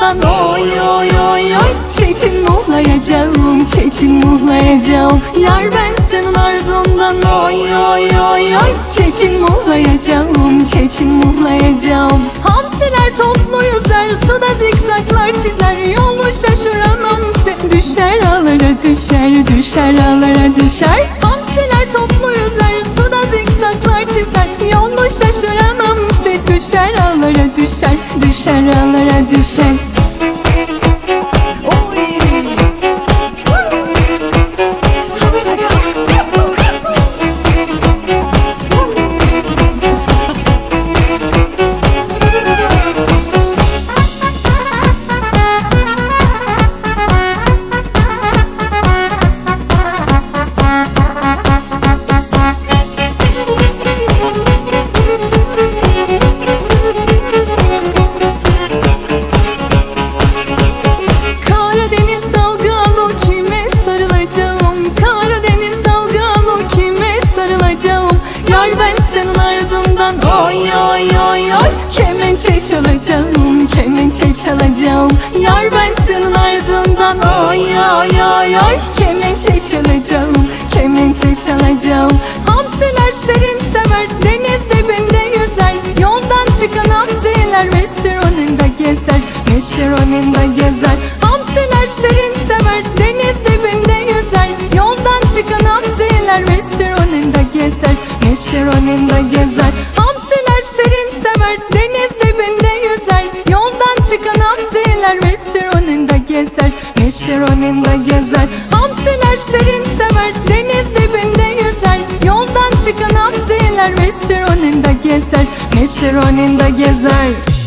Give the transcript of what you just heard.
ardından oy oy oy oy. Çetin muhlayacağım, çetin muhlayacağım. Yar ben senin ardından oy oy oy oy. Çetin muhlayacağım, çetin muhlayacağım. Hamsiler toplu yüzer, suda zikzaklar çizer. Yolu şaşıran hamsi düşer ağlara düşer, düşer ağlara düşer. Hamsiler toplu yüzer, suda zikzaklar çizer. Yolu şaşıran hamsi düşer ağlara düşer, düşer ağlara düşer. Yar ben senin ardından oy oy oy oy. Kemençe çalacağım, kemençe çalacağım. Yar ben senin ardından oy oy oy oy. Kemençe çalacağım, kemençe çalacağım. Hamsiler serin sever, deniz dibinde yüzer. Yoldan çıkan hamsiler Mesir önünde gezer, Mesir önünde gezer. Hamsiler serin sever, deniz dibinde yüzer. Yoldan çıkan hamsiler Mesir önünde gezer, Mesir önünde gezer. Hamsiler serin sever, deniz dibinde yüzer. Yoldan çıkan hamsiler Mesir önünde gezer, Mesir önünde gezer. Hamsiler serin sever, deniz dibinde yüzer. Yoldan çıkan hamsiler Mesir önünde gezer, Mesir önünde gezer.